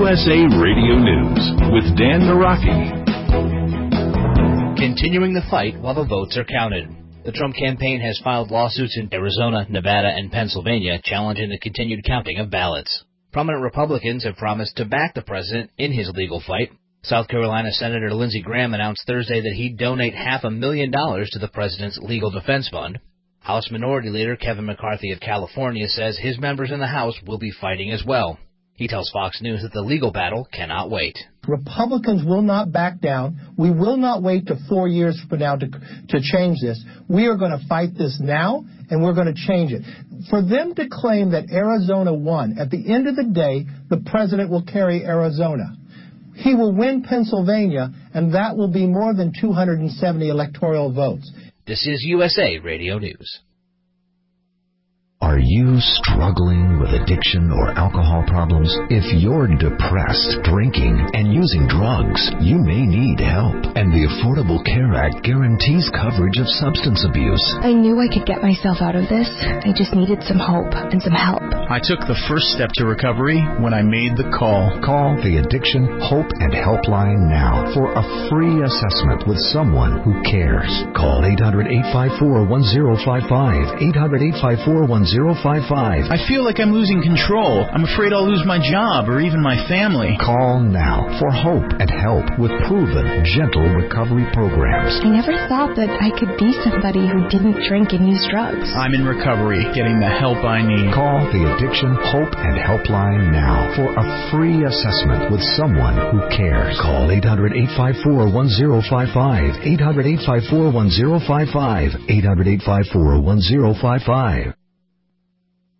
USA Radio News with Dan Naraki. Continuing the fight while the votes are counted. The Trump campaign has filed lawsuits in Arizona, Nevada, and Pennsylvania challenging the continued counting of ballots. Prominent Republicans have promised to back the president in his legal fight. South Carolina Senator Lindsey Graham announced Thursday that he'd donate $500,000 to the president's legal defense fund. House Minority Leader Kevin McCarthy of California says his members in the House will be fighting as well. He tells Fox News that the legal battle cannot wait. Republicans will not back down. We will not wait to 4 years from now to change this. We are going to fight this now, and we're going to change it. For them to claim that Arizona won, at the end of the day, the president will carry Arizona. He will win Pennsylvania, and that will be more than 270 electoral votes. This is USA Radio News. Are you struggling with addiction or alcohol problems? If you're depressed, drinking, and using drugs, you may need help. And the Affordable Care Act guarantees coverage of substance abuse. I knew I could get myself out of this. I just needed some hope and some help. I took the first step to recovery when I made the call. Call the Addiction Hope and Helpline now for a free assessment with someone who cares. Call 800-854-1055. 800-854-1055. I feel like I'm losing control. I'm afraid I'll lose my job or even my family. Call now for hope and help with proven, gentle recovery programs. I never thought that I could be somebody who didn't drink and use drugs. I'm in recovery, getting the help I need. Call the Addiction Hope and Helpline now for a free assessment with someone who cares. Call 800-854-1055. 800-854-1055. 800-854-1055.